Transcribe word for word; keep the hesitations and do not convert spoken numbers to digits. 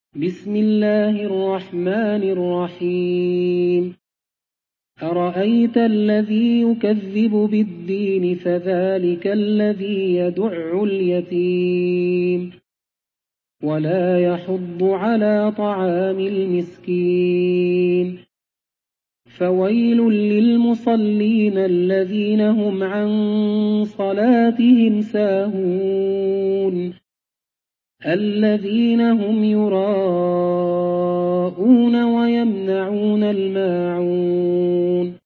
بسم الله الرحمن الرحيم أرأيت الذي يكذب بالدين فذلك الذي يدع اليتيم ولا يحض على طعام المسكين فويل للمصلين الذين هم عن صلاتهم ساهون الذين هم يراءون ويمنعون الماعون